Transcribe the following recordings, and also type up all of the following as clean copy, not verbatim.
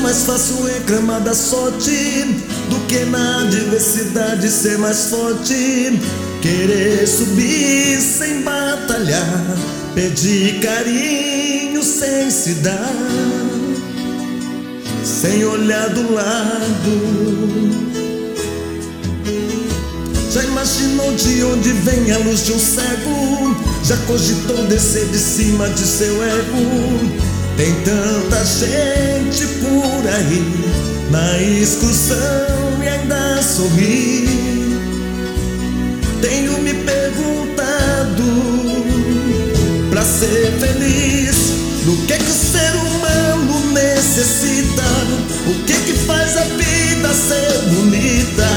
mais fácil reclamar da sorte do que na adversidade ser mais forte. Querer subir sem batalhar, pedir carinho sem se dar, sem olhar do lado. Já imaginou de onde vem a luz de um cego? Já cogitou descer de cima de seu ego? Tem tanta gente por aí na excursão e ainda sorri. Tenho me perguntado, pra ser feliz, do que o ser humano necessita? O que faz a vida ser bonita?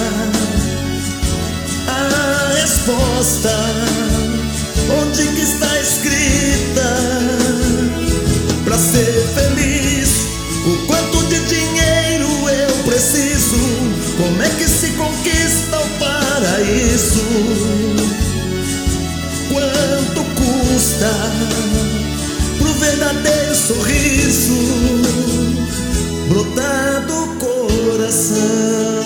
A resposta, onde que está escrita? Pra ser feliz, o quanto de dinheiro eu preciso? Como é que se conquista o paraíso? Quanto custa pro verdadeiro sorriso brotar do coração?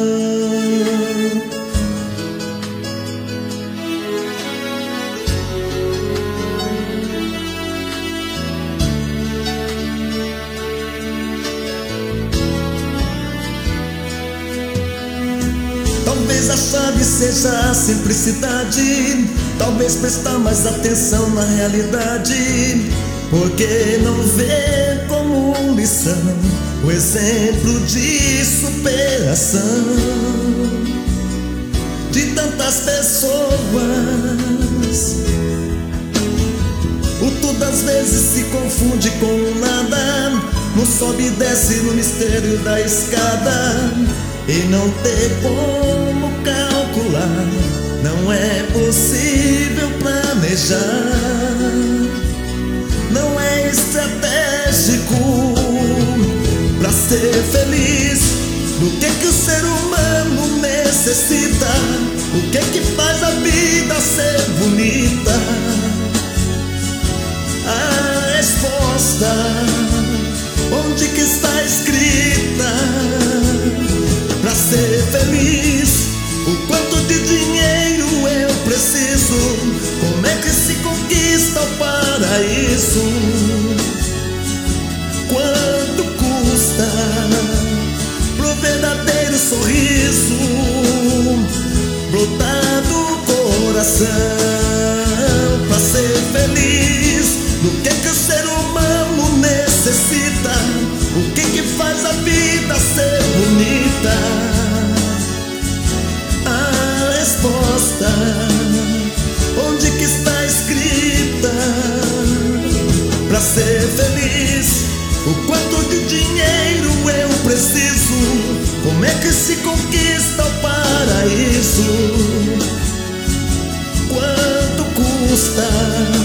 Talvez a chave seja a simplicidade, talvez prestar mais atenção na realidade. Porque não vê como lição o exemplo de superação de tantas pessoas? O tudo às vezes se confunde com o nada, não sobe e desce no mistério da escada. E não ter como calcular, não é possível planejar, não é estratégico. Pra ser feliz, do que o ser humano necessita? O que faz a vida ser bonita? A resposta, onde que está escrita? Pra ser feliz, o quanto de dinheiro eu preciso? Como é que se conquista o paraíso? Quanto custa pro verdadeiro sorriso brotar do coração? Pra ser feliz, do que o ser humano necessita? O que faz a vida ser bonita? A resposta, onde que está escrita? Pra ser feliz, o quanto de dinheiro eu preciso? Como é que se conquista o paraíso? Quanto custa